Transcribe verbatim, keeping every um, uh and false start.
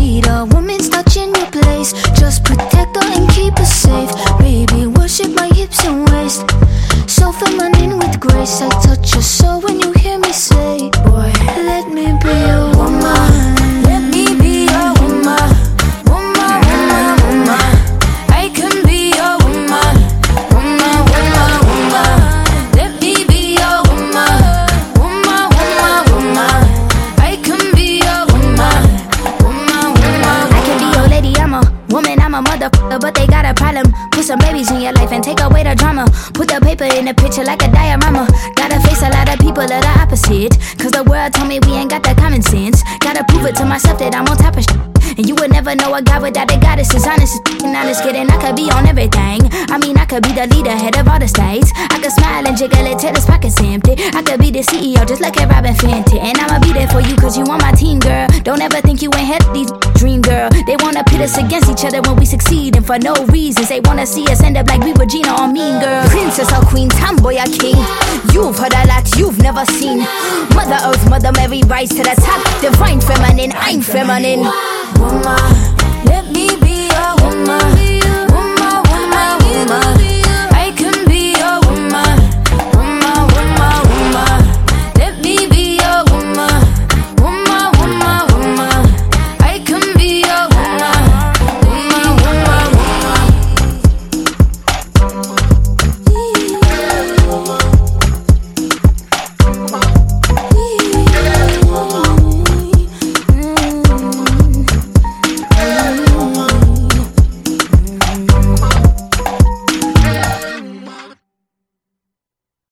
need a woman's touch in your place. Just protect her and keep her safe. Baby, worship my hips and waist. So feminine with grace. I touch your soul when you hear me say, boy, let me be your woman. Let me be your woman. Woman, woman, woman. I can be your woman. Woman, woman, woman. Let me be your woman. Woman, woman, woman. I can be your woman. Woman, woman. I can be your lady, I'm a woman, I'm a motherfucker, but they got a problem. Put some babies in your life and take away the drama. Put the paper in the picture like a diorama. Gotta face a lot of people that are opposite, cause the world told me we ain't got that common sense. Gotta prove it to myself that I'm on top of shit. And you would never know a guy without a goddess. Is honest and honest, kidding. I could be on everything. I mean, I could be the leader, head of all the states. I could smile and jiggle it till his pockets empty. I could be the C E O, just like a Robin Fenty. And I'ma be there for you, cause you on my team, girl. Don't ever think you ain't had these dream, girl. They wanna pit us against each other when we succeed, and for no reasons. They wanna see us end up like we were Gina or Mean Girl. Princess or queen, tomboy or king. You've heard a lot you've never seen. Mother Earth, Mother Mary, rise to the top. Divine feminine, I'm feminine. Woman, let me be your woman.